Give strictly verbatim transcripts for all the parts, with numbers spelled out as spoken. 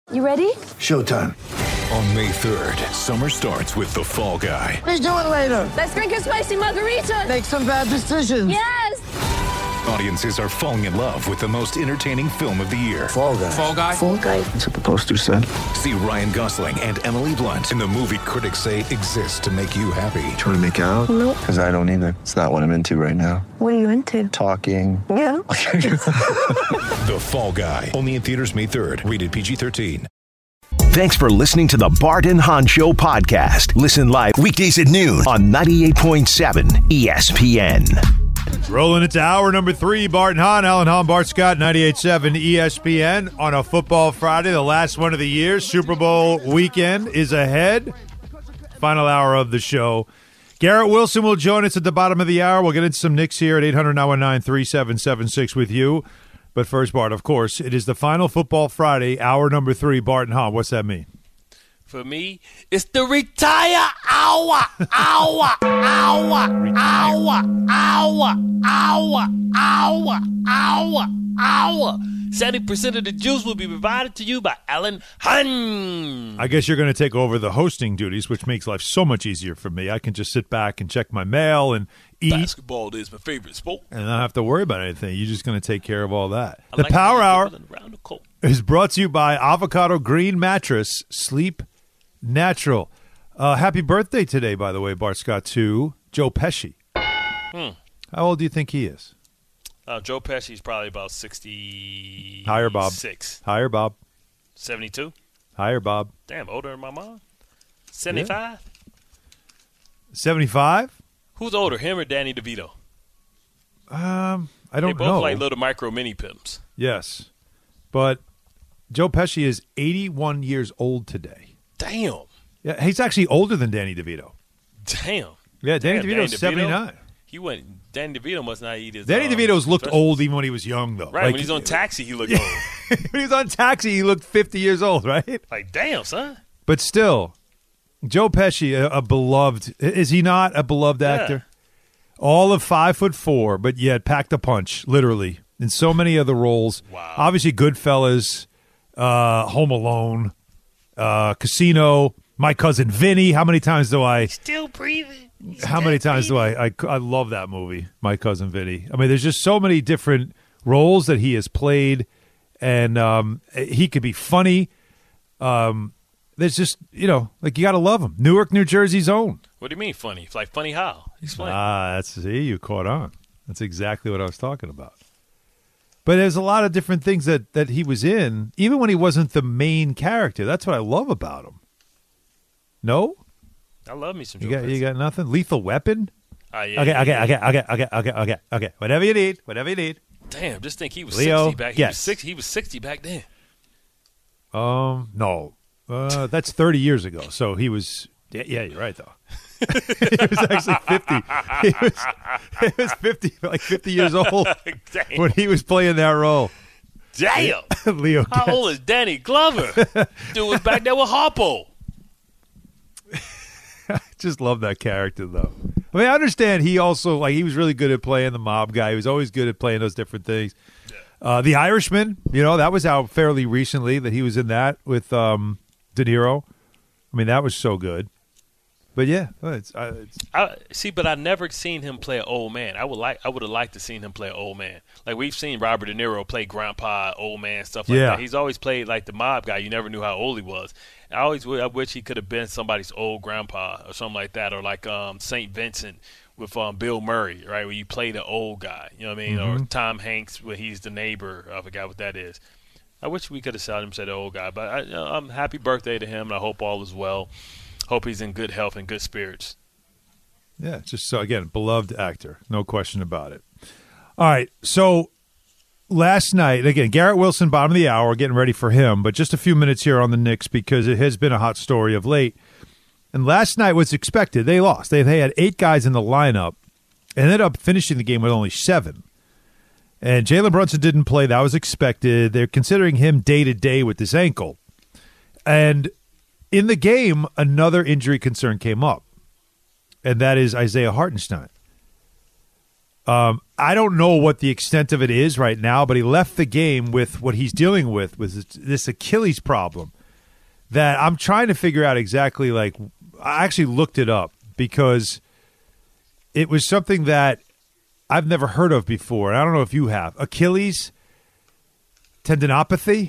You ready? Showtime. On May third, summer starts with The Fall Guy. Let's do it later. Let's drink a spicy margarita. Make some bad decisions. Yes! Audiences are falling in love with the most entertaining film of the year. Fall Guy. Fall Guy? Fall Guy. That's what the poster said. See Ryan Gosling and Emily Blunt in the movie critics say exists to make you happy. Trying to make it out? Nope. Because I don't either. It's not what I'm into right now. What are you into? Talking. Yeah. The Fall Guy. Only in theaters May third. Rated P G thirteen. Thanks for listening to the Bart and Hahn Show podcast. Listen live weekdays at noon on ninety-eight point seven E S P N. Rolling into hour number three, Bart and Hahn, Alan Hahn, Bart Scott, ninety-eight point seven E S P N on a football Friday, the last one of the year. Super Bowl weekend is ahead. Final hour of the show. Garrett Wilson will join us at the bottom of the hour. We'll get into some Knicks here at eight hundred nine one nine three seven seven six with you. But first, Bart, of course, it is the final football Friday, hour number three, Bart and Hahn. What's that mean? For me, it's the retire hour, hour, hour, hour, hour, hour, hour, hour, hour. seventy percent of the juice will be provided to you by Alan Hahn. I guess you're going to take over the hosting duties, which makes life so much easier for me. I can just sit back and check my mail and eat. Basketball is my favorite sport. And not have to worry about anything. You're just going to take care of all that. I The like Power Hour around the court. is brought to you by Avocado Green Mattress. Sleep natural. Uh, happy birthday today, by the way, Bart Scott, to Joe Pesci. Hmm. How old do you think he is? Uh, Joe Pesci's probably about sixty. Higher, Bob. Six. Higher, Bob. seventy-two. Higher, Bob. Damn, older than my mom. seventy-five. seventy-five? Who's older, him or Danny DeVito? Um, I They don't both know. like little micro mini pimps. Yes. But Joe Pesci is eighty-one years old today. Damn. Yeah, he's actually older than Danny DeVito. Damn. Yeah, Danny Damn, DeVito's DeVito? seventy-nine. He went. Danny DeVito must not eat his. Danny um, DeVito's looked vegetables. old even when he was young, though. Right, Like, when he's on Taxi, he looked old. when he was on Taxi, he looked fifty years old, right? Like, damn, son. But still, Joe Pesci, a, a beloved, is he not a beloved Yeah. actor? All of five foot four, but yet packed a punch, literally, in so many other roles. Wow. Obviously, Goodfellas, uh, Home Alone, uh, Casino, My Cousin Vinny. How many times do I? Still breathing. He's How still many times do breathing. I, I? I love that movie, My Cousin Vinny. I mean, there's just so many different roles that he has played, and um, he could be funny. Um, there's just, you know, like you got to love him. Newark, New Jersey's own. What do you mean funny? It's like funny how? Explain. Ah, that's see, you caught on. That's exactly what I was talking about. But there's a lot of different things that, that he was in, even when he wasn't the main character. That's what I love about him. No? I love me some You Joe got you Pesci. got nothing? Lethal Weapon? Ah, yeah, Okay, yeah, okay, yeah. okay, okay, okay, okay, okay, okay. Whatever you need, whatever you need. Damn, just think he was Leo, sixty back. He yes. was six. He was sixty back then. Um, no. Uh, that's thirty years ago. So he was, yeah, yeah you're right, though. he was actually fifty. He was, he was fifty, like fifty years old Damn. when he was playing that role. Damn. Leo How Getz. old is Danny Glover? Dude was back there with Harpo. I just love that character, though. I mean, I understand he also, like, he was really good at playing the mob guy. He was always good at playing those different things. Uh, the Irishman, you know, that was out fairly recently that he was in that with um, De Niro. I mean, that was so good. But yeah, it's, uh, it's I see, but I never seen him play an old man. I would like, I would have liked to seen him play an old man. Like we've seen Robert De Niro play grandpa, old man, stuff like Yeah. that. He's always played like the mob guy. You never knew how old he was. I always, w- I wish he could have been somebody's old grandpa or something like that, or like um, Saint Vincent with um, Bill Murray, right, where you play the old guy. You know what I mean? Mm-hmm. Or Tom Hanks where he's the neighbor. I forgot what that is. I wish we could have saw him say the old guy, but I, you know, I'm happy birthday to him, and I hope all is well. Hope he's in good health and good spirits. Yeah, just so, again, beloved actor. No question about it. All right, so last night, again, Garrett Wilson, bottom of the hour, getting ready for him, but just a few minutes here on the Knicks because it has been a hot story of late. And last night was expected. They lost. They, they had eight guys in the lineup and ended up finishing the game with only seven. And Jalen Brunson didn't play. That was expected. They're considering him day-to-day with this ankle. And in the game, another injury concern came up. And that is Isaiah Hartenstein. Um, I don't know what the extent of it is right now, but he left the game with what he's dealing with, with this Achilles problem. that I'm trying to figure out exactly, like, I actually looked it up because it was something that I've never heard of before. And I don't know if you have. Achilles tendinopathy.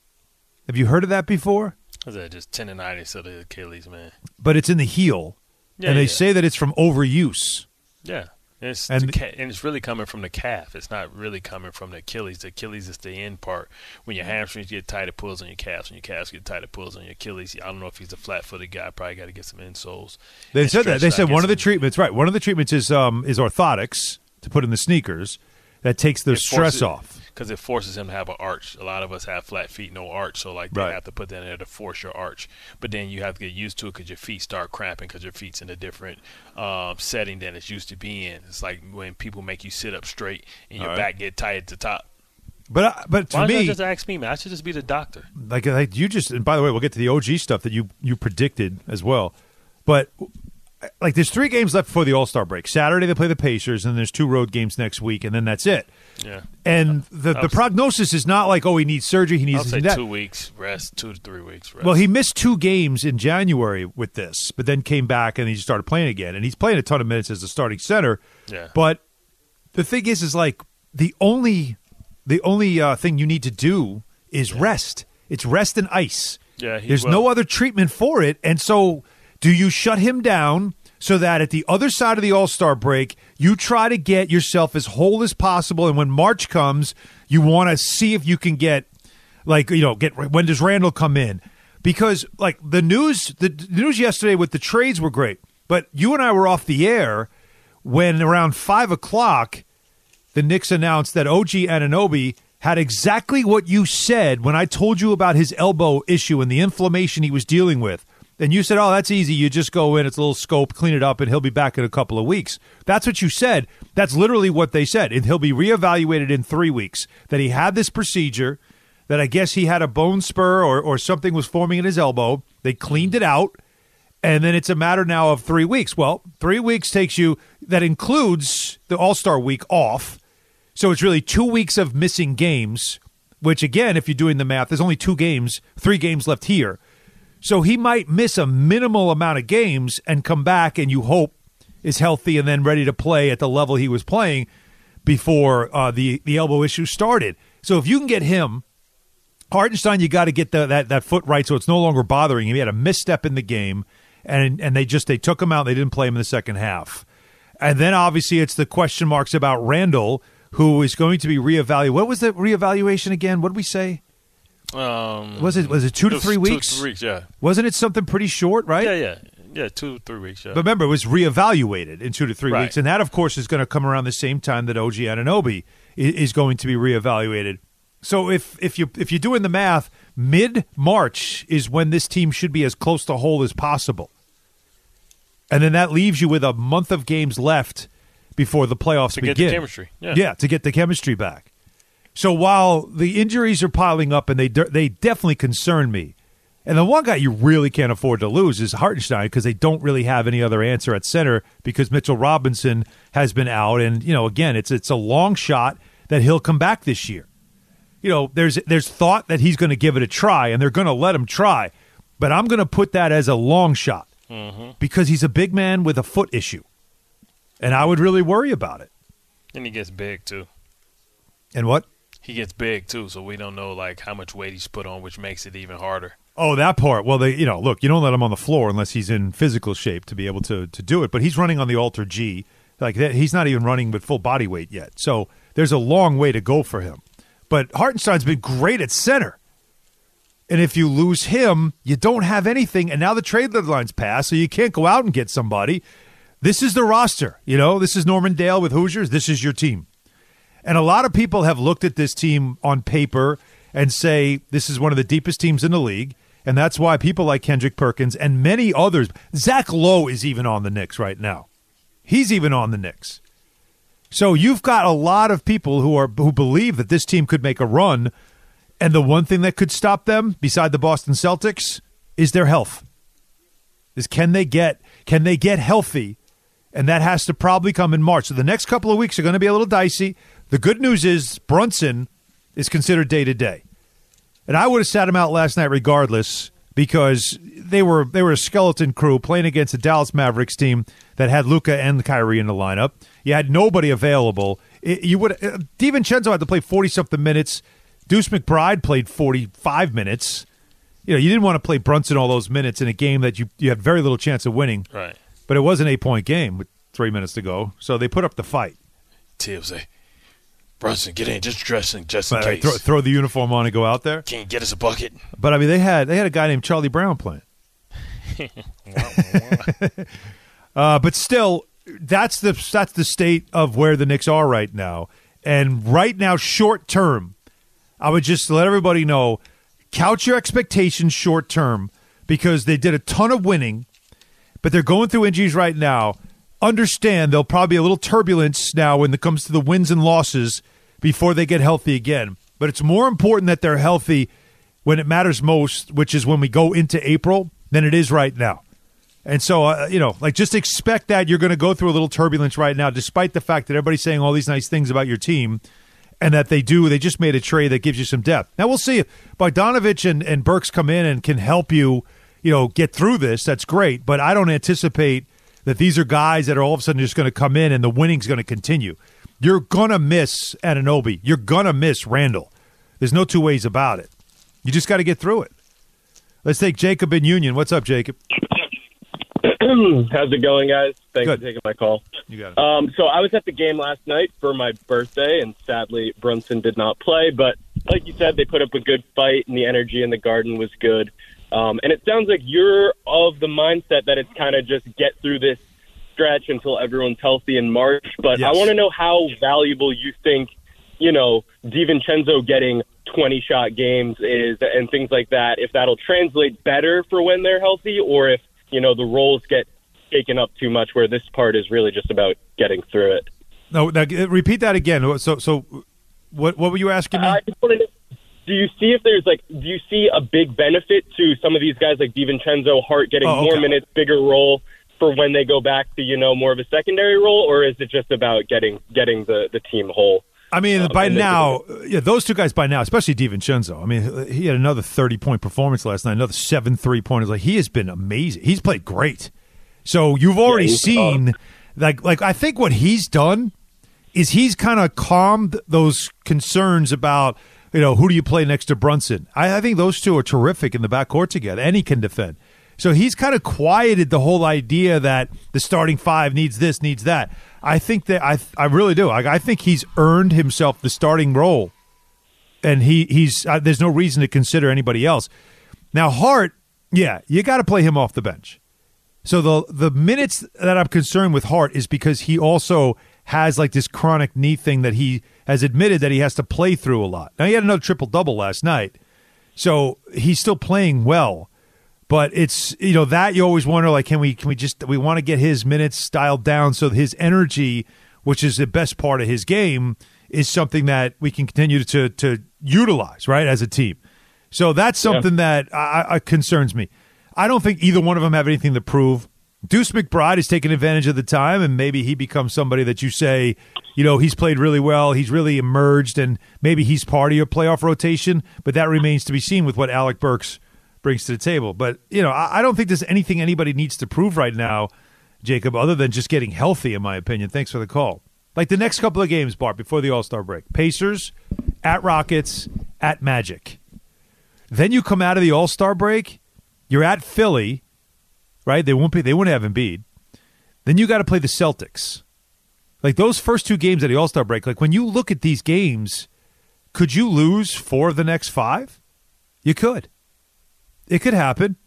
Have you heard of that before? Is that just tendonitis of the Achilles, man? But it's in the heel. Yeah, and they yeah. say that it's from overuse. Yeah. It's And- and, ca- and it's really coming from the calf. It's not really coming from the Achilles. The Achilles is the end part. When your hamstrings get tight, it pulls on your calves. When your calves get tight, it pulls on your Achilles. I don't know if he's a flat-footed guy. Probably got to get some insoles. They and said that. stretch They it out, said get one of the some- treatments, right, one of the treatments is um, is orthotics to put in the sneakers that takes the It stress forces- off. Because it forces him to have an arch. A lot of us have flat feet, no arch, so like they Right. have to put that in there to force your arch. But then you have to get used to it because your feet start cramping because your feet's in a different um, setting than it's used to be in. It's like when people make you sit up straight and your All right. back get tight at the top. But uh, but to Why don't me, you just ask me, man? I should just be the doctor. like, like you just, and by the way, we'll get to the O G stuff that you you predicted as well. But like, there's three games left before the All-Star break. Saturday they play the Pacers, and there's two road games next week, and then that's it. Yeah. And the, the was- prognosis is not like, oh, he needs surgery, he I'll needs say this and that. two weeks rest, two to three weeks rest. Well, he missed two games in January with this, but then came back and he started playing again. And he's playing a ton of minutes as a starting center. Yeah. But the thing is, is like the only the only uh, thing you need to do is rest. It's rest and ice. Yeah, he There's will. no other treatment for it. And so do you shut him down so that at the other side of the All-Star break, you try to get yourself as whole as possible, and when March comes, you want to see if you can get, like, you know, get when does Randall come in? Because, like, the news, the, the news yesterday with the trades were great, but you and I were off the air when around five o'clock, the Knicks announced that O G Anunoby had exactly what you said when I told you about his elbow issue and the inflammation he was dealing with. And you said, oh, that's easy. You just go in, it's a little scope, clean it up, and he'll be back in a couple of weeks. That's what you said. That's literally what they said. And he'll be reevaluated in three weeks. That he had this procedure, that I guess he had a bone spur or, or something was forming in his elbow. They cleaned it out, and then it's a matter now of three weeks. Well, three weeks takes you, that includes the All-Star week off. So it's really two weeks of missing games, which, again, if you're doing the math, there's only two games, three games left here. So he might miss a minimal amount of games and come back and you hope is healthy and then ready to play at the level he was playing before uh, the, the elbow issue started. So if you can get him, Hartenstein, you got to get the, that, that foot right so it's no longer bothering him. He had a misstep in the game, and and they just they took him out. They didn't play him in the second half. And then obviously it's the question marks about Randall, who is going to be reevaluated. What was the reevaluation again? What did we say? Um, Was it was it two to was three two weeks? to three weeks, yeah. Wasn't it something pretty short, right? Yeah, yeah. Yeah, two to three weeks, yeah. But remember, it was reevaluated in two to three Right. weeks, and that, of course, is going to come around the same time that O G Anunoby i- is going to be reevaluated. So if if you if you're doing the math, mid March is when this team should be as close to whole as possible, and then that leaves you with a month of games left before the playoffs to begin. get the chemistry. Yeah. Yeah, to get the chemistry back. So while the injuries are piling up, and they de- they definitely concern me, and the one guy you really can't afford to lose is Hartenstein, because they don't really have any other answer at center because Mitchell Robinson has been out, and you know, again, it's it's a long shot that he'll come back this year. You know, there's there's thought that he's going to give it a try, and they're going to let him try, but I'm going to put that as a long shot Mm-hmm. because he's a big man with a foot issue, and I would really worry about it. And he gets big, too. And what? He gets big, too, so we don't know, like, how much weight he's put on, which makes it even harder. Oh, that part. Well, they, you know, look, you don't let him on the floor unless he's in physical shape to be able to to do it. But he's running on the Alter G, like that. He's not even running with full body weight yet. So there's a long way to go for him. But Hartenstein's been great at center, and if you lose him, you don't have anything. And now the trade deadline's passed, so you can't go out and get somebody. This is the roster. You know, this is Norman Dale with Hoosiers. This is your team. And a lot of people have looked at this team on paper and say this is one of the deepest teams in the league, and that's why people like Kendrick Perkins and many others, Zach Lowe is even on the Knicks right now. He's even on the Knicks. So you've got a lot of people who are who believe that this team could make a run, and the one thing that could stop them, beside the Boston Celtics, is their health. Is can they get can they get healthy? And that has to probably come in March. So the next couple of weeks are going to be a little dicey. The good news is Brunson is considered day-to-day. And I would have sat him out last night regardless, because they were they were a skeleton crew playing against a Dallas Mavericks team that had Luka and Kyrie in the lineup. You had nobody available. It, you would uh, DiVincenzo had to play forty-something minutes. Deuce McBride played forty-five minutes. You know, you didn't want to play Brunson all those minutes in a game that you, you had very little chance of winning. Right. But it was an eight-point game with three minutes to go, so they put up the fight. Tibbs say, Brunson, get in, just dressing, just in But, case. Throw, throw the uniform on and go out there. Can you get us a bucket? But I mean, they had they had a guy named Charlie Brown playing. uh, but still, that's the that's the state of where the Knicks are right now. And right now, short term, I would just let everybody know, couch your expectations short term because they did a ton of winning, but they're going through injuries right now. Understand there'll probably be a little turbulence now when it comes to the wins and losses before they get healthy again. But it's more important that they're healthy when it matters most, which is when we go into April, than it is right now. And so, uh, you know, like just expect that you're going to go through a little turbulence right now, despite the fact that everybody's saying all these nice things about your team and that they do. They just made a trade that gives you some depth. Now, we'll see if Bogdanovich and, and Burks come in and can help you, you know, get through this. That's great. But I don't anticipate that these are guys that are all of a sudden just going to come in and the winning's going to continue. You're going to miss Anunoby. You're going to miss Randall. There's no two ways about it. You just got to get through it. Let's take Jacob in Union. What's up, Jacob? How's it going, guys? Thanks Good. for taking my call. You got it. Um, so I was at the game last night for my birthday, and sadly Brunson did not play. But like you said, they put up a good fight, and the energy in the Garden was good. Um, and it sounds like you're of the mindset that it's kind of just get through this stretch until everyone's healthy in March. But Yes. I want to know how valuable you think, you know, DiVincenzo getting twenty-shot games is and things like that, if that'll translate better for when they're healthy, or if, you know, the roles get taken up too much where this part is really just about getting through it. No, now, repeat that again. So, so what what were you asking me? I just wanted to, do you see if there's like, do you see a big benefit to some of these guys like DiVincenzo, Hart getting Oh, okay. more minutes, bigger role for when they go back to, you know, more of a secondary role, or is it just about getting getting the, the team whole? I mean, Um, by and now, yeah, those two guys by now, especially DiVincenzo. I mean, he had another thirty-point performance last night, another seven three-pointers. Like, he has been amazing. He's played great. So you've already Yeah, he's seen, like, like I think what he's done is he's kind of calmed those concerns about, you know, who do you play next to Brunson. I, I think those two are terrific in the backcourt together, and he can defend. So he's kind of quieted the whole idea that the starting five needs this, needs that. I think that I I really do. I, I think he's earned himself the starting role, and he he's uh, there's no reason to consider anybody else. Now Hart, yeah, you got to play him off the bench. So the the minutes that I'm concerned with Hart is because he also has like this chronic knee thing that he has admitted that he has to play through a lot. Now he had another triple double last night, so he's still playing well. But it's, you know, that you always wonder, like, can we can we just we want to get his minutes dialed down so his energy, which is the best part of his game, is something that we can continue to to utilize, right, as a team. So that's something yeah. that I, I concerns me. I don't think either one of them have anything to prove. Deuce McBride is taking advantage of the time, and maybe he becomes somebody that you say, you know, he's played really well, he's really emerged, and maybe he's part of your playoff rotation. But that remains to be seen with what Alec Burks brings to the table. But, you know, I, I don't think there's anything anybody needs to prove right now, Jacob, other than just getting healthy, in my opinion. Thanks for the call. Like the next couple of games, Bart, before the All-Star break. Pacers, at Rockets, at Magic. Then you come out of the All-Star break, you're at Philly, right? They won't be, they wouldn't have Embiid. Then you got to play the Celtics. Like those first two games at the All-Star break, like when you look at these games, could you lose four of the next five? You could. It could happen.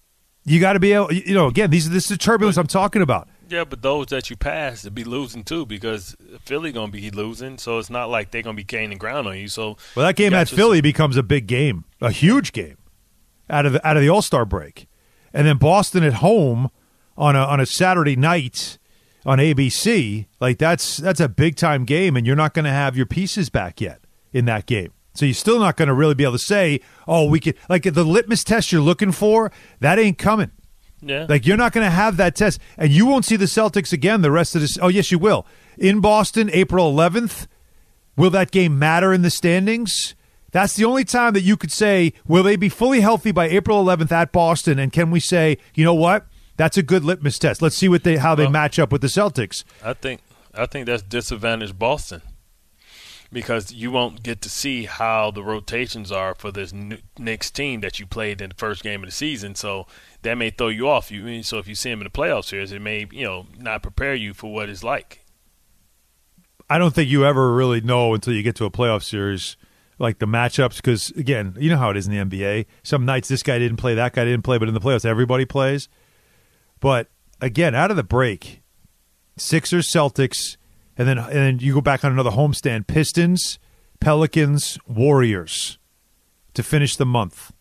You got to be able, you know, again, these this is the turbulence I'm talking about. Yeah, but those that you pass to be losing too, because Philly gonna be losing, so it's not like they're gonna be gaining ground on you. So well, that game at Philly becomes a big game, a huge game, out of the, out of the All-Star break, and then Boston at home on a on a Saturday night on A B C. Like that's that's a big time game, and you're not going to have your pieces back yet in that game. So you're still not going to really be able to say, oh, we could, like the litmus test you're looking for, that ain't coming. Yeah. Like you're not going to have that test. And you won't see the Celtics again the rest of this. Oh, yes, you will. In Boston, April eleventh, will that game matter in the standings? That's the only time that you could say, will they be fully healthy by April eleventh at Boston? And can we say, you know what? That's a good litmus test. Let's see what they how they well, match up with the Celtics. I think I think that's disadvantage Boston because you won't get to see how the rotations are for this Knicks team that you played in the first game of the season. So that may throw you off. You so if you see them in the playoff series, it may you know not prepare you for what it's like. I don't think you ever really know until you get to a playoff series. Like the matchups, because, again, you know how it is in the N B A. Some nights this guy didn't play, that guy didn't play, but in the playoffs everybody plays. But, again, out of the break, Sixers, Celtics, and then and then you go back on another homestand, Pistons, Pelicans, Warriors to finish the month.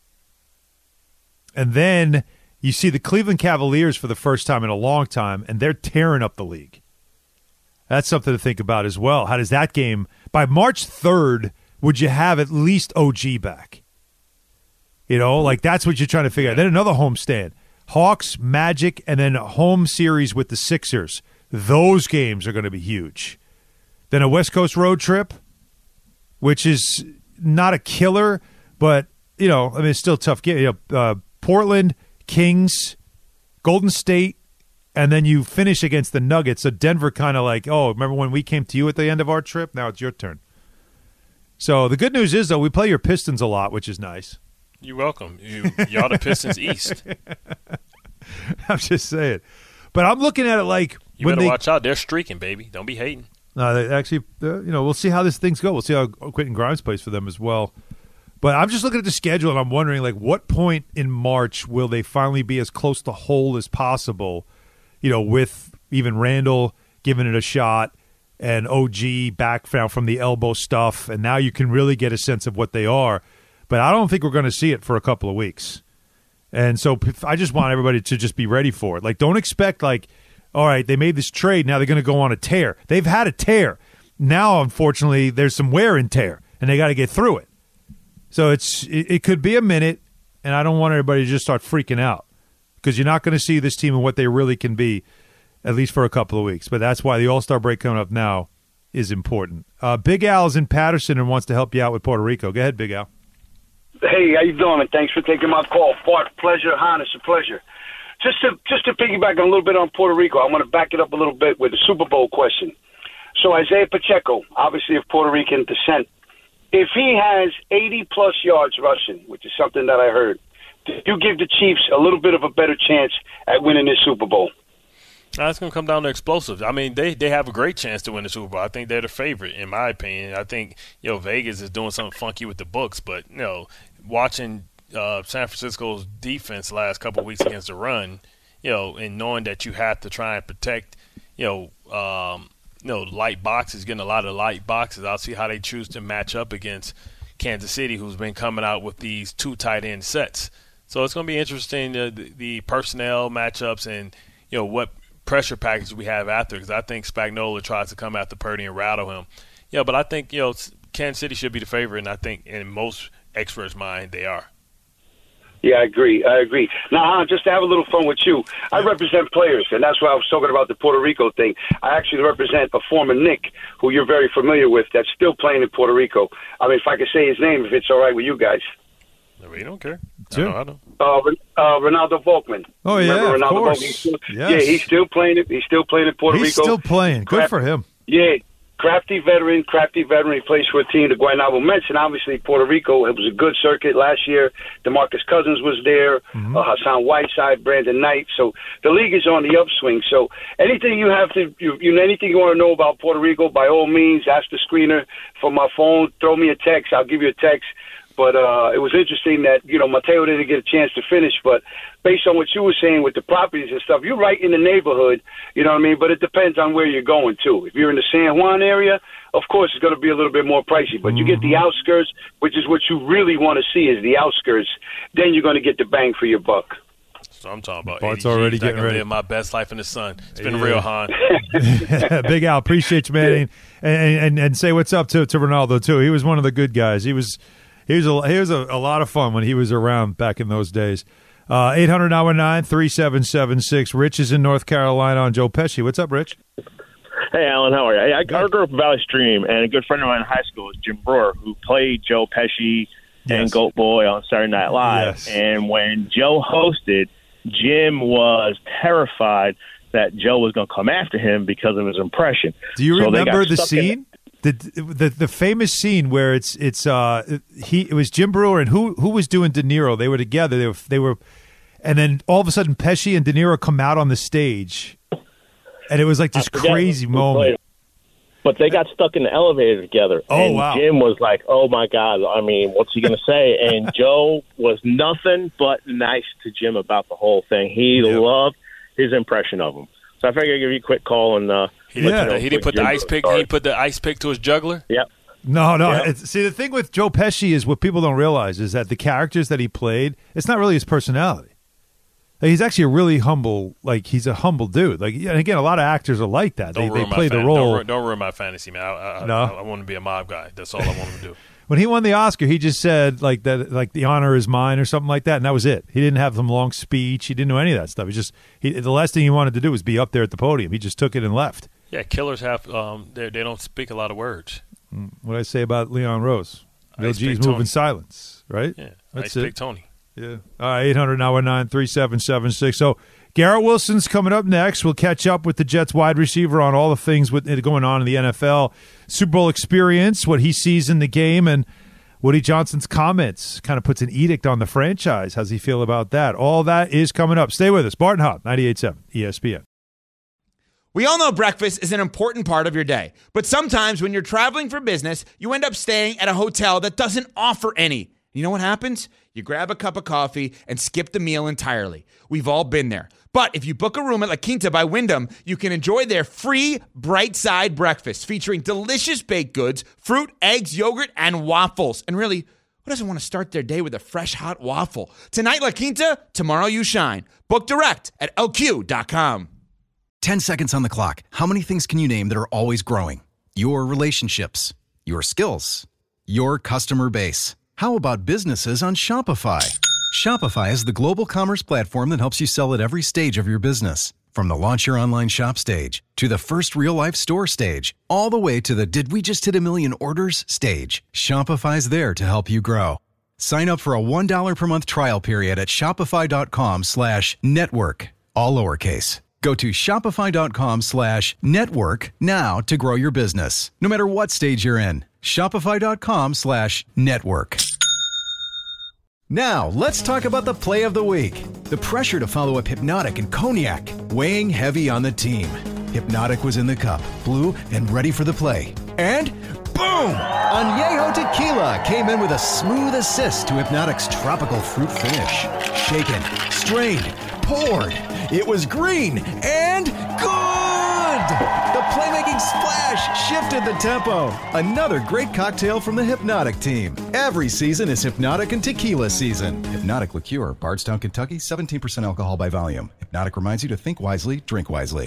And then you see the Cleveland Cavaliers for the first time in a long time, and they're tearing up the league. That's something to think about as well. How does that game, by March third, would you have at least O G back? You know, like that's what you're trying to figure out. Then another homestand. Hawks, Magic, and then a home series with the Sixers. Those games are going to be huge. Then a West Coast road trip, which is not a killer, but, you know, I mean, it's still a tough game. You know, uh, Portland, Kings, Golden State, and then you finish against the Nuggets. So Denver kind of like, oh, remember when we came to you at the end of our trip? Now it's your turn. So the good news is, though, we play your Pistons a lot, which is nice. You're welcome. You, y'all the Pistons East. I'm just saying. But I'm looking at it like you when better they, watch out. They're streaking, baby. Don't be hating. No, they actually, uh, you know, we'll see how this things go. We'll see how Quentin Grimes plays for them as well. But I'm just looking at the schedule, and I'm wondering, like, what point in March will they finally be as close to whole as possible, you know, with even Randall giving it a shot, and O G back from the elbow stuff, and now you can really get a sense of what they are. But I don't think we're going to see it for a couple of weeks. And so I just want everybody to just be ready for it. Like, don't expect, like, all right, they made this trade, now they're going to go on a tear. They've had a tear. Now, unfortunately, there's some wear and tear, and they got to get through it. So it's it, it could be a minute, and I don't want everybody to just start freaking out because you're not going to see this team and what they really can be, at least for a couple of weeks. But that's why the All-Star break coming up now is important. Uh, Big Al's in Patterson and wants to help you out with Puerto Rico. Go ahead, Big Al. Hey, how you doing? And thanks for taking my call. Bart, pleasure. Han, it's a pleasure. Just to just to piggyback on a little bit on Puerto Rico, I want to back it up a little bit with a Super Bowl question. So Isaiah Pacheco, obviously of Puerto Rican descent, if he has eighty-plus yards rushing, which is something that I heard, do you give the Chiefs a little bit of a better chance at winning this Super Bowl? That's going to come down to explosives. I mean, they, they have a great chance to win the Super Bowl. I think they're the favorite, in my opinion. I think, you know, Vegas is doing something funky with the books, but, you know, watching uh, San Francisco's defense last couple of weeks against the run, you know, and knowing that you have to try and protect, you know, um, you know, light boxes, getting a lot of light boxes. I'll see how they choose to match up against Kansas City, who's been coming out with these two tight end sets. So it's going to be interesting, uh, the, the personnel matchups and, you know, what pressure package we have after, because I think Spagnuolo tries to come after Purdy and rattle him. Yeah, but I think, you know, Kansas City should be the favorite, and I think in most experts' mind they are. Yeah, I agree. I agree. Now, just to have a little fun with you, I represent players, and that's why I was talking about the Puerto Rico thing. I actually represent a former Knick, who you're very familiar with, that's still playing in Puerto Rico. I mean, if I could say his name, if it's all right with you guys. No, we don't care. Sure. I know, I know. Uh, uh, Ronaldo Volkman. Oh, yeah, Remember of Ronaldo course. Volkman? Still, yes. Yeah, he's still playing it. He's still playing in Puerto He's Rico. still playing. Good Crafty, for him. Yeah, crafty veteran, crafty veteran. He plays for a team, the Guaynabo Mets, and obviously Puerto Rico. It was a good circuit last year. DeMarcus Cousins was there, Mm-hmm. uh, Hassan Whiteside, Brandon Knight. So the league is on the upswing. So anything you have to, you, you anything you want to know about Puerto Rico, by all means, ask the screener from my phone. Throw me a text. I'll give you a text. But uh, it was interesting that, you know, Mateo didn't get a chance to finish. But based on what you were saying with the properties and stuff, you're right in the neighborhood, you know what I mean? But it depends on where you're going, too. If you're in the San Juan area, of course, it's going to be a little bit more pricey. But you get the outskirts, which is what you really want to see is the outskirts. Then you're going to get the bang for your buck. So I'm talking about Bart's A D G. already getting I can ready. live my best life in the sun. It's been Yeah. real, Han. Big Al, appreciate you, man. And, and and say what's up to, to Ronaldo, too. He was one of the good guys. He was he was, a, he was a, a lot of fun when he was around back in those days. Uh, eight hundred nine one nine three seven seven six. Rich is in North Carolina on Joe Pesci. What's up, Rich? Hey, Alan, how are you? I, I grew up in Valley Stream, and a good friend of mine in high school was Jim Brewer, who played Joe Pesci and Yes. Goat Boy on Saturday Night Live. Yes. And when Joe hosted, Jim was terrified that Joe was going to come after him because of his impression. Do you So they remember got the stuck in- scene? The, the the famous scene where it's it's uh he it was Jim Brewer and who who was doing De Niro? They were together. They were they were, and then all of a sudden Pesci and De Niro come out on the stage, and it was like this I forget crazy who moment. played, But they got stuck in the elevator together. Oh, and wow. Jim was like, oh, my God. I mean, what's he going to say? And Joe was nothing but nice to Jim about the whole thing. He Yep. loved his impression of him. So I figured I'd give you a quick call and uh, He didn't, Yeah. put, the, he didn't put the ice pick. He put the ice pick to his juggler. Yep. No, no. Yeah. It's, see, the thing with Joe Pesci is what people don't realize is that the characters that he played, it's not really his personality. Like, he's actually a really humble, like he's a humble dude. Like, and again, a lot of actors are like that. They, Don't they ruin play my the fan- role. Don't, ru- don't ruin my fantasy, man. I, I, No. I, I want to be a mob guy. That's all I want to do. When he won the Oscar, he just said like that, like the honor is mine or something like that, and that was it. He didn't have some long speech. He didn't do any of that stuff. He just he, the last thing he wanted to do was be up there at the podium. He just took it and left. Yeah, killers have um, they they don't speak a lot of words. What did I say about Leon Rose? Bill Ice G's Pick move Tony. in silence, right? Yeah, That's ice it. pick Tony. Yeah. All right, eight hundred nine one nine three seven seven six. So Garrett Wilson's coming up next. We'll catch up with the Jets wide receiver on all the things with it going on in the N F L, Super Bowl experience, what he sees in the game, and Woody Johnson's comments. Kind of puts an edict on the franchise. How's he feel about that? All that is coming up. Stay with us. Bart and Hahn, ninety-eight point seven E S P N. We all know breakfast is an important part of your day, but sometimes when you're traveling for business, you end up staying at a hotel that doesn't offer any. You know what happens? You grab a cup of coffee and skip the meal entirely. We've all been there. But if you book a room at La Quinta by Wyndham, you can enjoy their free Bright Side breakfast featuring delicious baked goods, fruit, eggs, yogurt, and waffles. And really, who doesn't want to start their day with a fresh hot waffle? Tonight, La Quinta, tomorrow you shine. Book direct at L Q dot com. ten seconds on the clock. How many things can you name that are always growing? Your relationships, your skills, your customer base. How about businesses on Shopify? Shopify is the global commerce platform that helps you sell at every stage of your business. From the launch your online shop stage to the first real life store stage, all the way to the did we just hit a million orders stage. Shopify's there to help you grow. Sign up for a one dollar per month trial period at shopify.com slash network, all lowercase. Go to shopify.com slash network now to grow your business, no matter what stage you're in. Shopify.com slash network. Now, let's talk about the play of the week. The pressure to follow up Hypnotic and Cognac, weighing heavy on the team. Hypnotic was in the cup, blue, and ready for the play. And boom! Añejo Tequila came in with a smooth assist to Hypnotic's tropical fruit finish. Shaken, strained, poured. It was green and good! The playmaking splash shifted the tempo. Another great cocktail from the Hypnotic team. Every season is Hypnotic and Tequila season. Hypnotic Liqueur, Bardstown, Kentucky, seventeen percent alcohol by volume. Hypnotic reminds you to think wisely, drink wisely.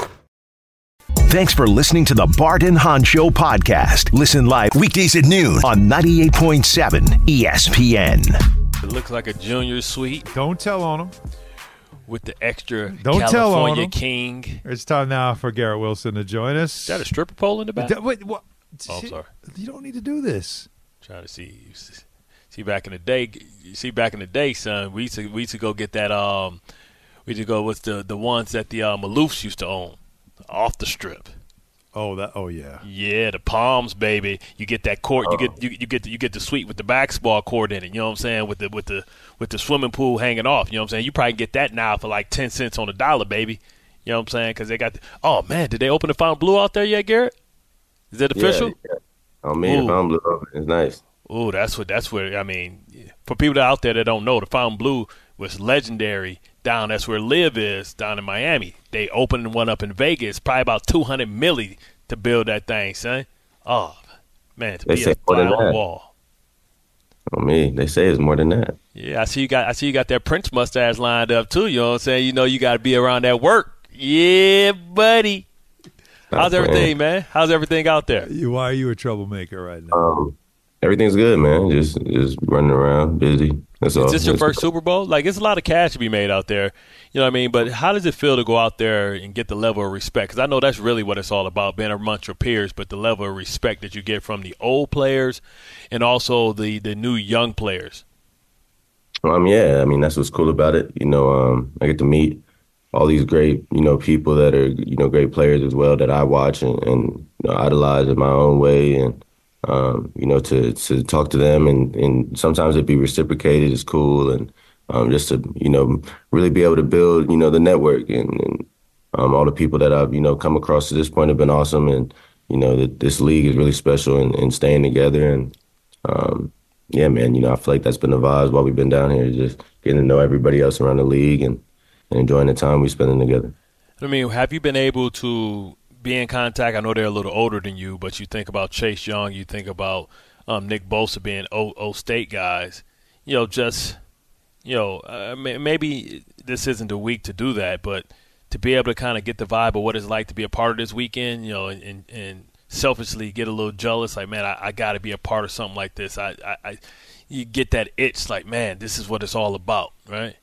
Thanks for listening to the Bart and Hahn Show podcast. Listen live weekdays at noon on ninety-eight point seven E S P N. It looks like a junior suite. Don't tell on him. With the extra Don't California tell on him. King. It's time now for Garrett Wilson to join us. Is that a stripper pole in the back? Da- wait, what? Oh, I'm sorry. You don't need to do this. Trying to see, see back in the day. You see back in the day, son. We used to we used to go get that. Um, we used to go with the the ones that the uh, Maloofs used to own, off the strip. Oh, that. Oh, yeah. Yeah, the Palms, baby. You get that court. You get you, you get the, you get the suite with the basketball court in it. You know what I'm saying? With the with the with the swimming pool hanging off. You know what I'm saying? You probably get that now for like ten cents on the dollar, baby. You know what I'm saying? Because they got. The, oh man, did they open the Fountain Blue out there yet, Garrett? Is that official? Yeah, yeah. Oh man, the Fountain Blue is nice. Ooh, that's what that's where I mean. For people out there that don't know, the Fountain Blue was legendary down. That's where Live is down in Miami. They opened one up in Vegas. Probably about two hundred milli to build that thing, son. Oh man, to They be say a more fly than on the that. wall. Oh me, they say it's more than that. Yeah, I see you got I see you got that Prince mustache lined up too. You know what I'm saying? You know you got to be around that work. Yeah, buddy. How's everything, man? How's everything out there? You, why are you a troublemaker right now? Um, everything's good, man. Just just running around, busy. That's Is all. this your That's first Super Bowl? Like, it's a lot of cash to be made out there. You know what I mean? But how does it feel to go out there and get the level of respect? Because I know that's really what it's all about, being amongst your peers, but the level of respect that you get from the old players and also the, the new young players. Um, yeah, I mean, that's what's cool about it. You know, um, I get to meet all these great, you know, people that are, you know, great players as well that I watch and, and you know, idolize in my own way. And, um, you know, to, to talk to them and, and sometimes it be reciprocated is cool. And um, just to, you know, really be able to build, you know, the network and, and um, all the people that I've, you know, come across to this point have been awesome. And, you know, that this league is really special and, and staying together. And, um, yeah, man, you know, I feel like that's been the vibes while we've been down here, just getting to know everybody else around the league and, and enjoying the time we're spending together. I mean, have you been able to be in contact? I know they're a little older than you, but you think about Chase Young, you think about um, Nick Bosa being O, o State guys. You know, just, you know, uh, maybe this isn't the week to do that, but to be able to kind of get the vibe of what it's like to be a part of this weekend, you know, and, and, and selfishly get a little jealous, like, man, I, I got to be a part of something like this. I, I, I, you get that itch, like, man, this is what it's all about, right?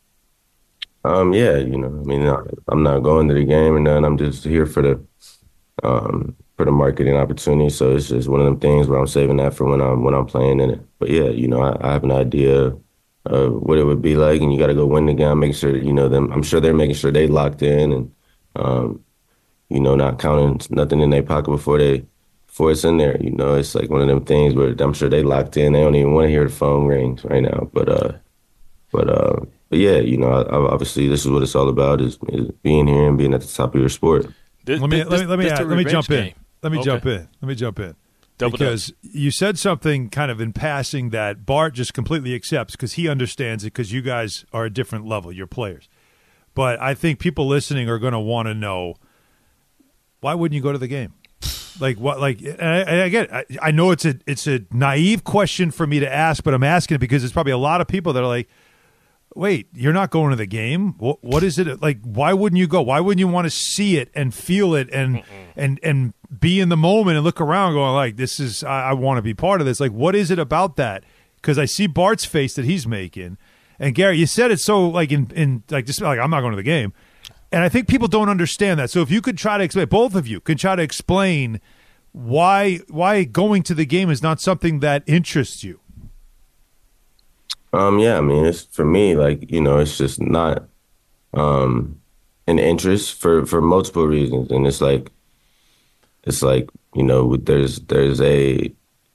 Um, yeah, you know, I mean, I'm not going to the game or nothing. I'm just here for the um, for the marketing opportunity. So it's just one of them things where I'm saving that for when I'm when I'm playing in it. But yeah, you know, I, I have an idea of what it would be like, and you got to go win the game. Make sure you know them. I'm sure they're making sure they locked in and um, you know, not counting nothing in their pocket before they before it's in there. You know, it's like one of them things where I'm sure they locked in. They don't even want to hear the phone rings right now. But uh, but uh. But yeah, you know, obviously this is what it's all about: is, is being here and being at the top of your sport. This, let me this, let me let me, this add, let me jump game. in. Let me okay. jump in. Let me jump in. Double because double. You said something kind of in passing that Bart just completely accepts because he understands it because you guys are a different level, you're players. But I think people listening are going to want to know, why wouldn't you go to the game? Like what? Like and I, and I get. I, I know it's a it's a naive question for me to ask, but I'm asking it because there's probably a lot of people that are like, wait, you're not going to the game? What, what is it like? Why wouldn't you go? Why wouldn't you want to see it and feel it and Mm-mm. and and be in the moment and look around, going like, this is I, I want to be part of this. Like, what is it about that? Because I see Bart's face that he's making, and Gary, you said it so like in in like just like I'm not going to the game, and I think people don't understand that. So if you could try to explain, both of you could try to explain why why going to the game is not something that interests you. Um, yeah, I mean, it's for me, like, you know, it's just not um, an interest for, for multiple reasons. And it's like, it's like, you know, there's there's a,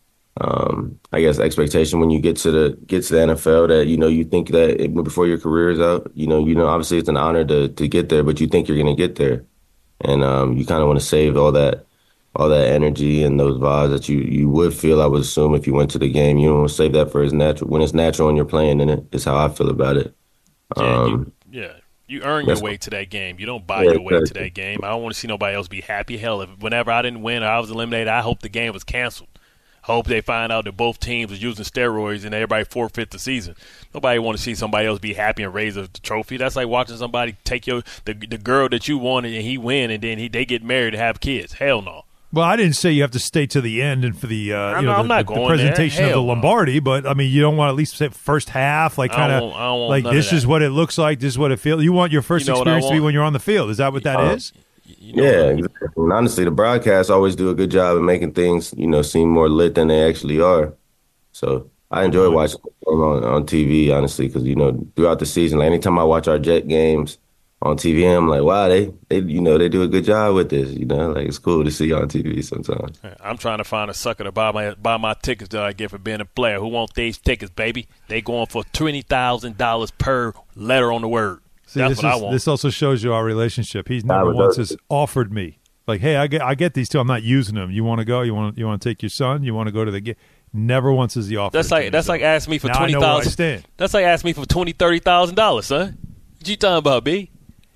um, I guess, expectation when you get to the get to the N F L that, you know, you think that it, before your career is out, you know, you know, obviously it's an honor to, to get there, but you think you're going to get there. And um, you kind of want to save all that all that energy and those vibes that you, you would feel, I would assume, if you went to the game. You don't want to save that for its natural. When it's natural and you're playing in it, is how I feel about it. Yeah, um, you, yeah. you earn your way to that game. You don't buy yeah, your way exactly. to that game. I don't want to see nobody else be happy. Hell, if whenever I didn't win or I was eliminated, I hope the game was canceled. Hope they find out that both teams was using steroids and everybody forfeit the season. Nobody want to see somebody else be happy and raise a trophy. That's like watching somebody take your the, the girl that you wanted and he win and then he they get married and have kids. Hell no. Well, I didn't say you have to stay to the end and for the uh, you know, I'm the, not the, going the presentation there. of the Lombardi, but I mean, you don't want to at least say first half, like kind of like this is what it looks like, this is what it feels. You want your first you know experience to be when you're on the field. Is that what that uh, is? You know yeah, exactly. And honestly, the broadcasts always do a good job of making things, you know, seem more lit than they actually are. So I enjoy watching on on T V, honestly, because you know throughout the season, like anytime I watch our Jet games on T V, I'm like, wow, they, they, you know, they do a good job with this. You know, like it's cool to see on T V sometimes. I'm trying to find a sucker to buy my buy my tickets that I get for being a player. Who wants these tickets, baby? They going for twenty thousand dollars per letter on the word. See, That's this what is, I want. This also shows you our relationship. He's never once has offered me like, hey, I get I get these two. I'm not using them. You want to go? You want you want to take your son? You want to go to the game? Never once has he offered. That's like that's so. like asking me for now twenty thousand. That's like asking me for twenty, thirty thousand dollars, son. What you talking about, B?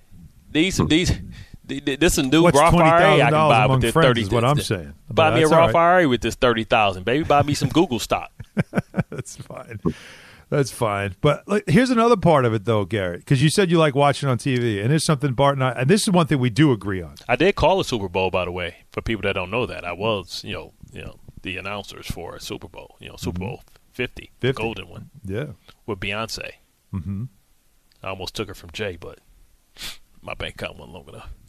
These these this a new What's raw Ferrari I can buy with this thirty. Is what I'm saying. Buy but me a raw right. Ferrari with this thirty thousand, baby. Buy me some Google stock. That's fine. That's fine. But like, here's another part of it, though, Garrett, because you said you like watching on T V, and there's something Bart and I, and this is one thing we do agree on. I did call a Super Bowl, by the way, for people that don't know that. I was, you know, you know, the announcers for a Super Bowl, you know, Super Bowl fifty, fifty. the golden one. Yeah. With Beyonce. Mm-hmm. I almost took her from Jay, but my bank account wasn't long enough.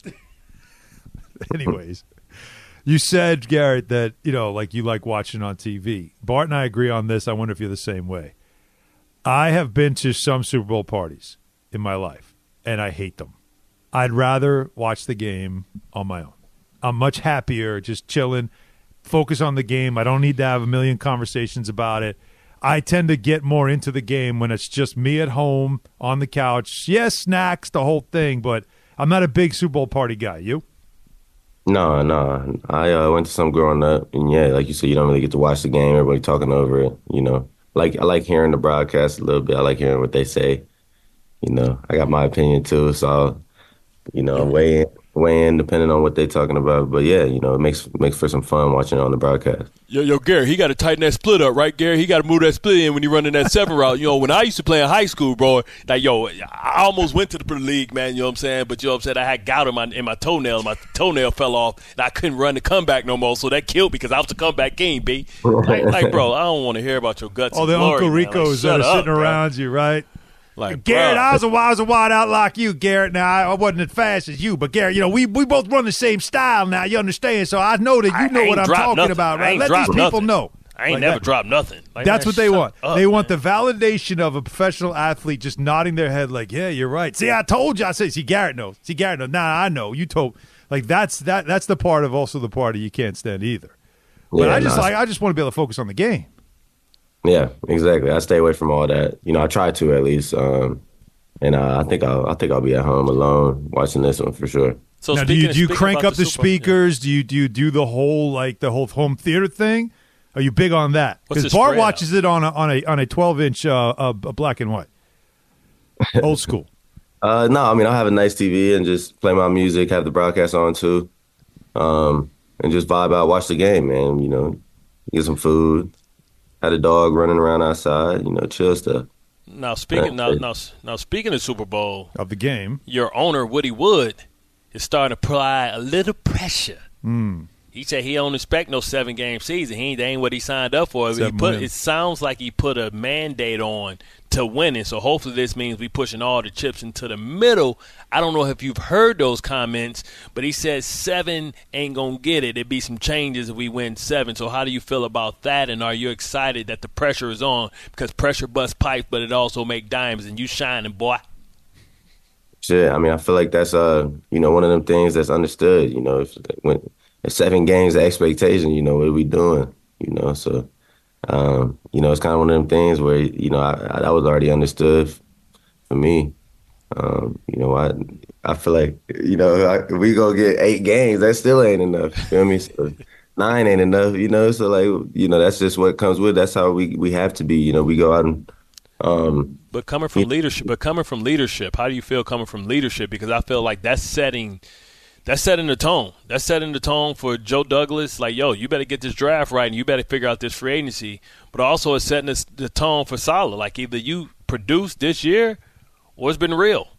Anyways, you said, Garrett, that, you know, like you like watching on T V. Bart and I agree on this. I wonder if you're the same way. I have been to some Super Bowl parties in my life, and I hate them. I'd rather watch the game on my own. I'm much happier just chilling, focus on the game. I don't need to have a million conversations about it. I tend to get more into the game when it's just me at home on the couch. Yes, snacks, the whole thing, but I'm not a big Super Bowl party guy. You? No, no. I uh, went to some growing up, and yeah, like you said, you don't really get to watch the game. Everybody talking over it, you know. Like I like hearing the broadcast a little bit. I like hearing what they say. You know, I got my opinion too, so I'll, you know, weigh in, weigh in depending on what they're talking about. But yeah, you know, it makes makes for some fun watching it on the broadcast. Yo, yo, Gary, he got to tighten that split up, right, Gary? He got to move that split in when you running that seven route. You know, when I used to play in high school, bro, like, yo, I almost went to the league, man, you know what I'm saying? But, you know what I'm saying, I had gout in my, in my toenail. My toenail fell off, and I couldn't run the comeback no more, so that killed me because I was the comeback king, B. Like, like, bro, I don't want to hear about your guts All and the glory, Uncle man. Ricos Like, that are shut sitting up, around bro. you, right? Like, Garrett, bro. I was a I was a wide out like you, Garrett. Now I wasn't as fast as you, but Garrett, you know we we both run the same style. Now you understand, so I know that you I know ain't what I'm dropped talking nothing. about, I right? ain't Let these dropped people nothing. know. I ain't Like never that. dropped nothing. Like, That's man, what they shut want. up, they want man. the validation of a professional athlete just nodding their head like, yeah, you're right. See, I told you. I said, see, Garrett knows. See, Garrett knows. Nah, I know. You told. Like that's that. That's the part of also the party you can't stand either. But Yeah, I just no, like I just want to be able to focus on the game. Yeah, exactly. I stay away from all that. You know, I try to at least. Um, and uh, I think I'll I think I'll be at home alone watching this one for sure. So now, do speaking you of- do you speaking crank about up the, the Super- yeah. speakers? Do you do you do the whole like the whole home theater thing? Are you big on that? What's Because the Bart spread watches it on a on a on a twelve inch uh, uh, black and white, old school. Uh, no, I mean I have a nice T V and just play my music, have the broadcast on too, um, and just vibe out, watch the game, man. You know, get some food, had a dog running around outside, you know, chill stuff. Now speaking now, now now speaking of Super Bowl of the game, your owner Woody Wood is starting to apply a little pressure. Mm. He said he don't expect no seven game season. He ain't, that ain't what he signed up for. He Seven put wins. it sounds like he put a mandate on to winning. So hopefully this means we pushing all the chips into the middle. I don't know if you've heard those comments, but he said seven ain't gonna get it. There'd be some changes if we win seven. So how do you feel about that? And are you excited that the pressure is on? Because pressure busts pipes, but it also make diamonds, and you shining, boy. Shit, I mean, I feel like that's uh, you know, one of them things that's understood. You know, if when if seven games, the expectation, you know, what are we doing? You know, so um, you know, it's kind of one of them things where you know, I, I that was already understood for me. Um, you know, I I feel like you know, I, if we go get eight games, that still ain't enough. You feel me? So nine ain't enough. You know, so like you know, that's just what comes with. That's how we we have to be. You know, we go out and. Um, But coming from leadership, but coming from leadership, how do you feel coming from leadership? Because I feel like that's setting, that's setting the tone. That's setting the tone for Joe Douglas. Like, yo, you better get this draft right, and you better figure out this free agency. But also, it's setting this, the tone for Saleh. Like, either you produce this year, or it's been real.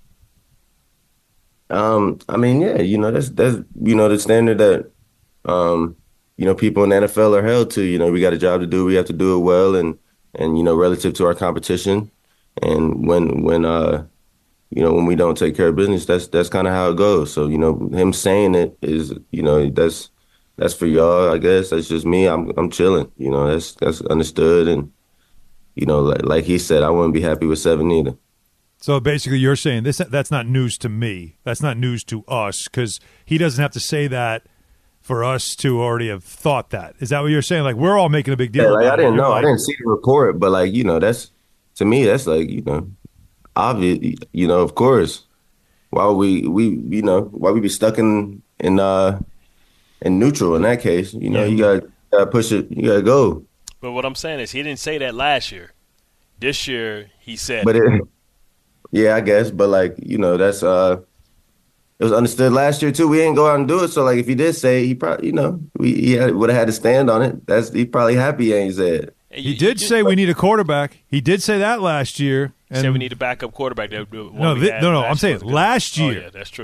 Um, I mean, yeah, you know, that's that's you know the standard that um, you know, people in the N F L are held to. You know, we got a job to do. We have to do it well, and and you know, relative to our competition. And when when uh, you know, when we don't take care of business, that's that's kind of how it goes. So you know, him saying it is, you know, that's that's for y'all. I guess that's just me. I'm I'm chilling. You know, that's that's understood. And you know, like like he said, I wouldn't be happy with seven either. So basically, you're saying this that's not news to me. That's not news to us because he doesn't have to say that for us to already have thought that. Is that what you're saying? Like we're all making a big deal. Yeah, like about I it. didn't You're know. like- I didn't see the report, but like you know, that's to me, that's like you know, obvious. You know, of course. Why would we we you know why we be stuck in in uh in neutral in that case? You know, you gotta, gotta push it. You gotta go. But what I'm saying is, he didn't say that last year. This year, he said. But it, yeah, I guess. But like you know, that's uh, it was understood last year too. We didn't go out and do it. So like, if he did say, he probably you know we he would have had to stand on it. That's he probably happy he ain't said. He did say we need a quarterback. He did say that last year. He said we need a backup quarterback. That, No, thi- no, no. I'm saying last year. Oh, yeah, that's true.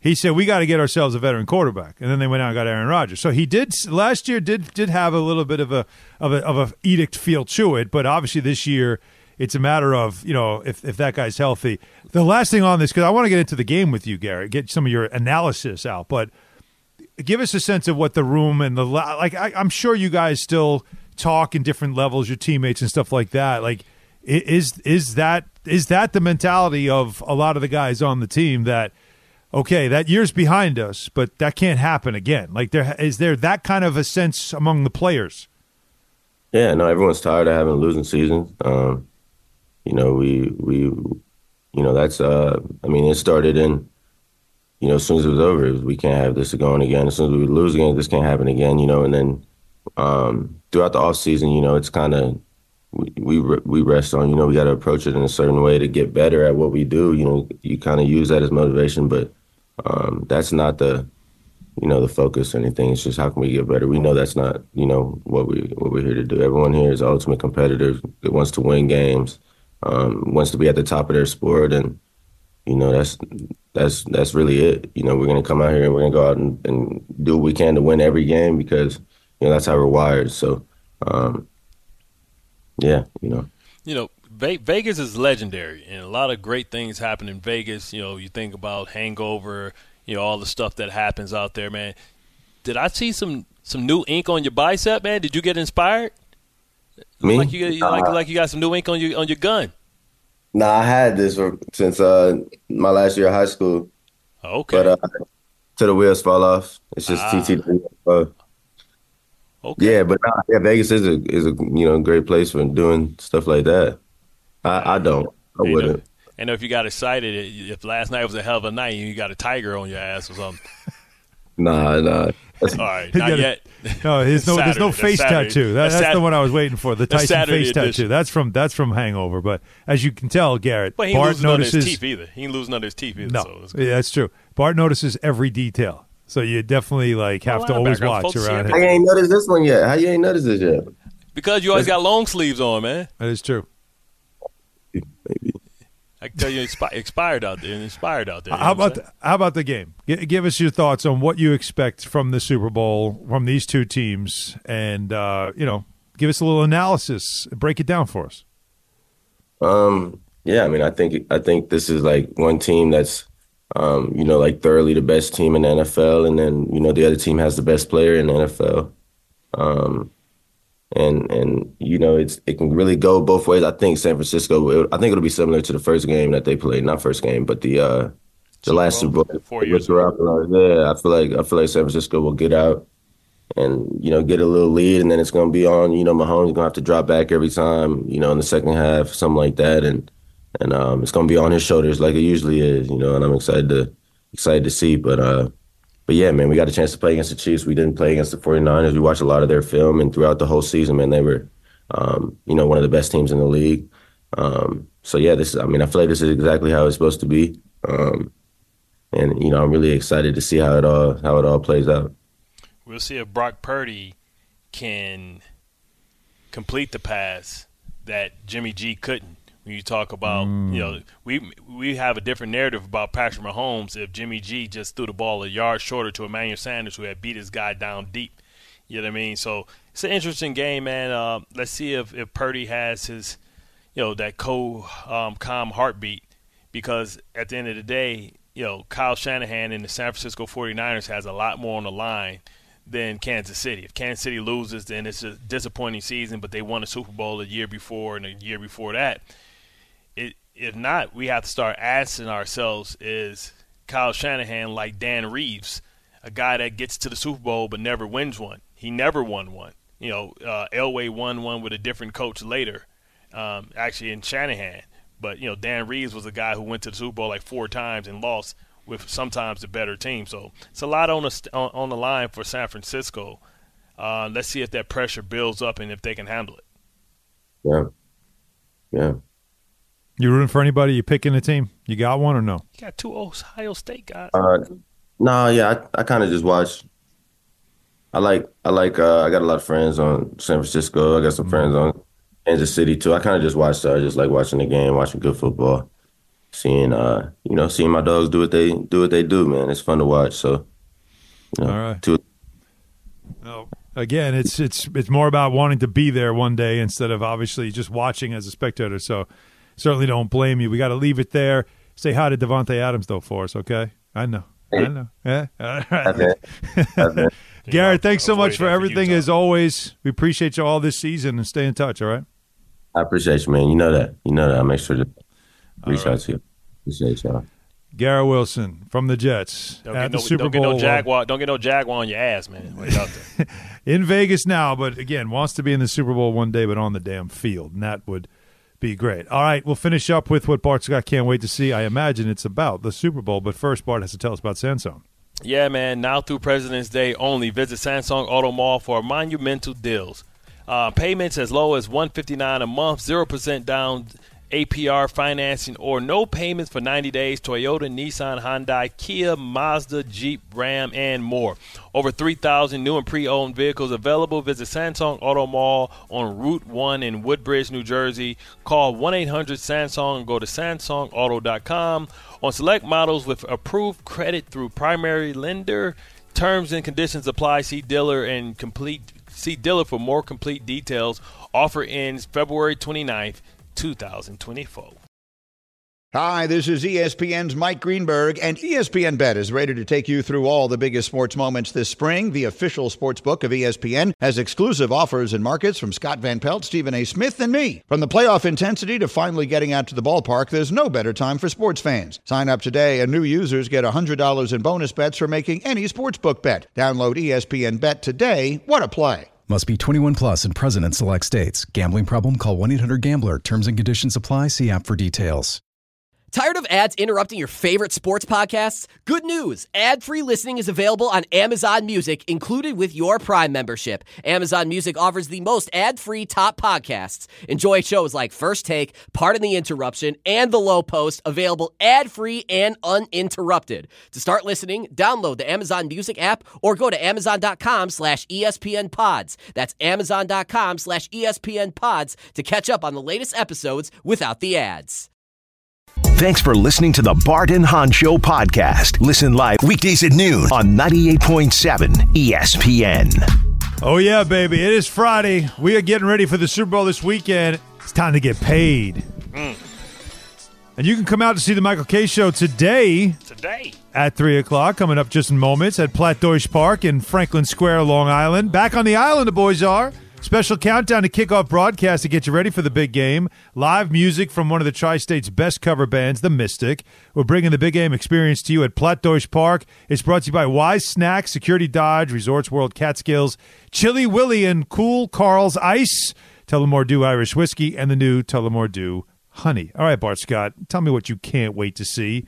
he said we got to get ourselves a veteran quarterback, and then they went out and got Aaron Rodgers. So he did last year did did have a little bit of a of a of a edict feel to it, but obviously this year it's a matter of, you know, if if that guy's healthy. The last thing on this, because I want to get into the game with you, Garrett, get some of your analysis out, but give us a sense of what the room and the like. I, I'm sure you guys still talk in different levels, your teammates and stuff like that. Like, is is that is that the mentality of a lot of the guys on the team that, okay, that year's behind us, but that can't happen again? Like, there is there that kind of a sense among the players? Yeah, no, everyone's tired of having losing seasons. Um, you know, we we, you know, that's. Uh, I mean, it started in. You know, as soon as it was over, it was, we can't have this going again. As soon as we lose again, this can't happen again. You know, and then um, throughout the off season, you know, it's kind of we we we rest on. You know, we got to approach it in a certain way to get better at what we do. You know, you kind of use that as motivation, but um, that's not the you know the focus or anything. It's just how can we get better. We know that's not you know what we what we're here to do. Everyone here is ultimate competitors that wants to win games, um, wants to be at the top of their sport, and you know that's. That's that's really it. You know, we're going to come out here and we're going to go out and, and do what we can to win every game because, you know, that's how we're wired. So, um, yeah, you know. You know, Vegas is legendary, and a lot of great things happen in Vegas. You know, you think about Hangover, you know, all the stuff that happens out there, man. Did I see some, some new ink on your bicep, man? Did you get inspired? Me? Like you, got, like, uh, like you got some new ink on your on your gun. Nah, I had this since uh, my last year of high school. Okay. But uh, till the wheels fall off, it's just ah. T T. Uh, okay. Yeah, but nah, yeah, Vegas is a is a you know great place for doing stuff like that. I, I don't. I you wouldn't. Know, and if you got excited, if last night was a hell of a night and you got a tiger on your ass or something. Nah, nah. All right, not yet. No, there's no, there's no face tattoo. That, that's that's the one I was waiting for. The Tyson face edition. tattoo. That's from that's from Hangover. But as you can tell, Garrett, but he Bart loses notices none of his teeth either. He ain't losing none of his teeth either. No, so yeah, that's true. Bart notices every detail, so you definitely like have well, to always watch around him. I ain't noticed this one yet. How you ain't noticed this yet? Because you always got long sleeves on, man. That is true. Maybe. I can tell you, expi- expired out there, inspired out there. How about the, how about the game? G- give us your thoughts on what you expect from the Super Bowl from these two teams, and uh, you know, give us a little analysis. Break it down for us. Um. Yeah. I mean, I think I think this is like one team that's, um, you know, like thoroughly the best team in the N F L, and then you know the other team has the best player in the N F L. Um. And, and you know, it's it can really go both ways. I think San Francisco, I think it'll be similar to the first game that they played. Not first game, but the uh, the last Super Bowl. Four years ago. Yeah, I feel like I feel like San Francisco will get out and, you know, get a little lead, and then it's going to be on, you know, Mahomes going to have to drop back every time, you know, in the second half, something like that. And and um, it's going to be on his shoulders like it usually is, you know, and I'm excited to excited to see. But, uh, But, yeah, man, we got a chance to play against the Chiefs. We didn't play against the 49ers. We watched a lot of their film, and throughout the whole season, man, they were, um, you know, one of the best teams in the league. Um, so, yeah, this. I mean, I feel like this is exactly how it's supposed to be. Um, and, you know, I'm really excited to see how it all how it all plays out. We'll see if Brock Purdy can complete the pass that Jimmy G couldn't. When you talk about, mm. you know, we we have a different narrative about Patrick Mahomes if Jimmy G just threw the ball a yard shorter to Emmanuel Sanders, who had beat his guy down deep. You know what I mean? So it's an interesting game, man. Uh, let's see if, if Purdy has his, you know, that co um, calm heartbeat, because at the end of the day, you know, Kyle Shanahan and the San Francisco 49ers has a lot more on the line than Kansas City. If Kansas City loses, then it's a disappointing season, but they won a Super Bowl a year before and a year before that. It, if not, we have to start asking ourselves, is Kyle Shanahan like Dan Reeves, a guy that gets to the Super Bowl but never wins one? He never won one. You know, uh, Elway won one with a different coach later, um, actually in Shanahan. But, you know, Dan Reeves was a guy who went to the Super Bowl like four times and lost with sometimes the better team. So it's a lot on the, on, on the line for San Francisco. Uh, let's see if that pressure builds up and if they can handle it. Yeah. Yeah. You rooting for anybody? You picking a team? You got one or no? You got two Ohio State guys. Uh, no, yeah, I, I kind of just watch. I like, I like, uh, I got a lot of friends on San Francisco. I got some mm-hmm. friends on Kansas City too. I kind of just watch. I just like watching the game, watching good football. seeing uh you know seeing my dogs do what they do what they do, man. It's fun to watch. So, you know, all right. To- no, again, it's it's it's more about wanting to be there one day instead of obviously just watching as a spectator. So, certainly don't blame you. We got to leave it there. Say hi to Devontae Adams though for us, okay? I know, I know. Yeah, all right. Okay. Garrett, thanks so much for everything as always. We appreciate you all this season and stay in touch. All right. I appreciate you, man. You know that. You know that. I make sure to reach right. out to you. Appreciate y'all. Garrett Wilson from the Jets Don't at get the no, Super don't Bowl. Get no Jaguar, don't get no Jaguar on your ass, man. Wait out there. In Vegas now, but again, wants to be in the Super Bowl one day, but on the damn field, and that would be great. All right, we'll finish up with what Bart Scott can't wait to see. I imagine it's about the Super Bowl, but first, Bart has to tell us about Sansone. Yeah, man. Now through President's Day only, visit Samsung Auto Mall for monumental deals. Uh, payments as low as one hundred fifty-nine dollars a month, zero percent down A P R financing, or no payments for ninety days. Toyota, Nissan, Hyundai, Kia, Mazda, Jeep, Ram, and more. Over three thousand new and pre-owned vehicles available. Visit Samsung Auto Mall on Route one in Woodbridge, New Jersey. Call one eight hundred Samsung and go to samsung auto dot com. On select models with approved credit through primary lender. Terms and conditions apply. See dealer and complete. See dealer for more complete details. Offer ends February twenty-ninth, twenty twenty-four. Hi, this is E S P N's Mike Greenberg, and E S P N Bet is ready to take you through all the biggest sports moments this spring. The official sports book of E S P N has exclusive offers and markets from Scott Van Pelt, Stephen A. Smith, and me. From the playoff intensity to finally getting out to the ballpark, there's no better time for sports fans. Sign up today, and new users get one hundred dollars in bonus bets for making any sportsbook bet. Download E S P N Bet today. What a play. Must be twenty-one plus and present in select states. Gambling problem? Call one eight hundred gambler. Terms and conditions apply. See app for details. Tired of ads interrupting your favorite sports podcasts? Good news. Ad-free listening is available on Amazon Music, included with your Prime membership. Amazon Music offers the most ad-free top podcasts. Enjoy shows like First Take, Pardon the Interruption, and The Low Post, available ad-free and uninterrupted. To start listening, download the Amazon Music app or go to amazon.com slash ESPN pods. That's amazon.com slash ESPN pods to catch up on the latest episodes without the ads. Thanks for listening to the Bart and Hahn Show podcast. Listen live weekdays at noon on ninety-eight point seven E S P N. Oh, yeah, baby. It is Friday. We are getting ready for the Super Bowl this weekend. It's time to get paid. Mm. And you can come out to see the Michael Kay Show today. Today. At three o'clock, coming up just in moments at Platt Deutsch Park in Franklin Square, Long Island. Back on the island, the boys are. Special countdown to kickoff broadcast to get you ready for the big game. Live music from one of the Tri-State's best cover bands, The Mystic. We're bringing the big game experience to you at Platt Deutsch Park. It's brought to you by Wise Snacks, Security Dodge, Resorts World Catskills, Chili Willy, and Cool Carl's Ice, Tullamore Dew Irish Whiskey, and the new Tullamore Dew Honey. All right, Bart Scott, tell me what you can't wait to see.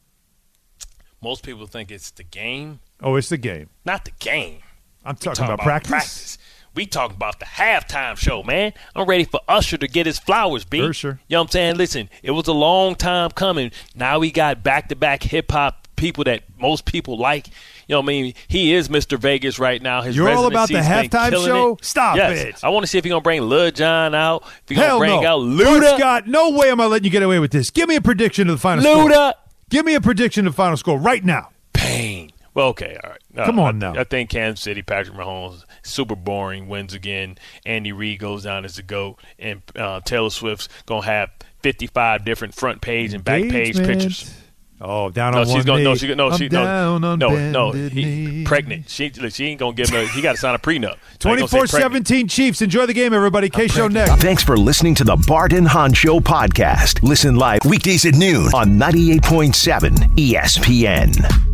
Most people think it's the game. Oh, it's the game. Not the game. I'm talking, talking about, about practice. practice. We talking about the halftime show, man. I'm ready for Usher to get his flowers, B. Usher. You know what I'm saying? Listen, it was a long time coming. Now we got back-to-back hip-hop people that most people like. You know what I mean? He is Mister Vegas right now. His You're all about the residency's been halftime killing show? it. Stop yes. it. I want to see if he's going to bring Lil Jon out. If he's Hell going to bring no. out Bart Luda. Scott, no way am I letting you get away with this. Give me a prediction of the final score. Luda. Give me a prediction of the final score right now. Pain. Well, okay, all right. Uh, Come on I, now. I think Kansas City, Patrick Mahomes, super boring, wins again. Andy Reid goes down as the GOAT, and uh, Taylor Swift's going to have fifty-five different front page and back page Engagement. pictures. Oh, down No, on she's one gonna, knee. no, she, no, I'm she, no, down on no, no, bended he, knee. pregnant. She, look, she ain't gonna give him. A, he got to sign a prenup. twenty-four seventeen Chiefs. Enjoy the game, everybody. K-Show next. Thanks for listening to the Bart and Hahn Show podcast. Listen live weekdays at noon on ninety-eight point seven E S P N.